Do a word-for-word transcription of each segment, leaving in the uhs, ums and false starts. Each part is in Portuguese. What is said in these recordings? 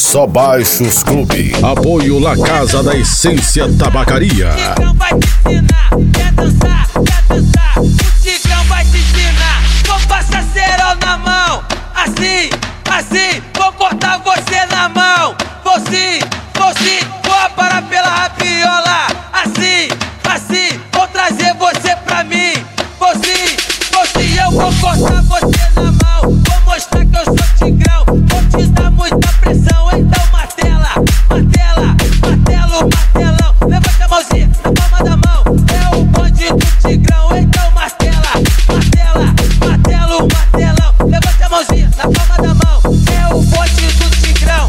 Só Baixos Clube. Apoio La Casa da Essência Tabacaria. O Tigrão vai te ensinar, quer dançar, quer dançar. O Tigrão vai te ensinar. Vou passar cerol na mão, assim, assim. Vou cortar você na mão, vou sim, vou sim. Vou parar pela rapiola, assim, assim. Vou trazer você pra mim, vou sim, vou sim. Eu vou cortar você na mão, vou mostrar que eu sou Tigrão. Vou te dar muita pressão, então martela, martela, martelo, martelão. Levanta a mãozinha na palma da mão, é o bonde do Tigrão. Então martela, martela, martelo, martelão. Levanta a mãozinha na palma da mão, é o bonde do Tigrão.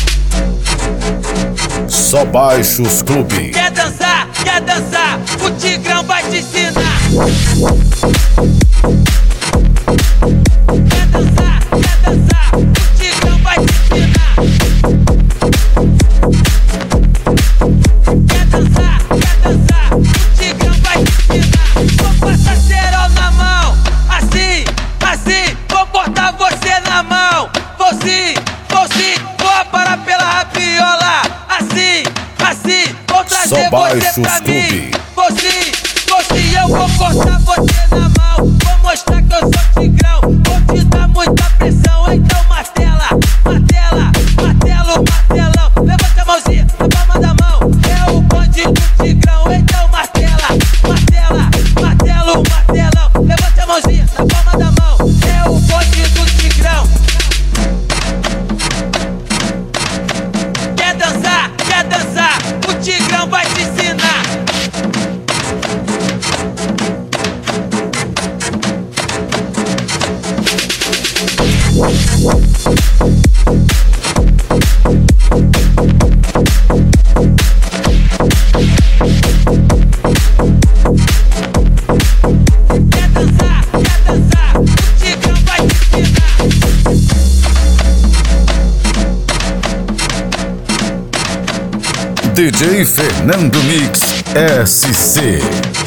Só Baixos Clube. Quer dançar, quer dançar, o Tigrão vai te ensinar. Quer dançar, quer dançar, o Tigrão vai te ensinar. Quer dançar, quer dançar, o Tigrão vai te ensinar. Vou passar cerol na mão, assim, assim. Vou botar você na mão, vou sim, vou sim. Vou parar pela rapiola, assim, assim. Vou trazer você pra mim, vou sim, vou sim. Eu vou cortar você na mão, vou mostrar que eu sou Tigrão. Vou te dar muita pressão, então martela, martela, martelo, martelão. Levanta a mãozinha na palma da mão, é o bonde do Tigrão. Então martela, martela, martelo, martelão. Levanta a mãozinha na palma da mão, é o bonde do Tigrão. Quer dançar, quer dançar, o Tigrão vai te ensinar. Quer dançar, quer dançar, o Tigrão vai te ensinar. D J Fernando Mix S C.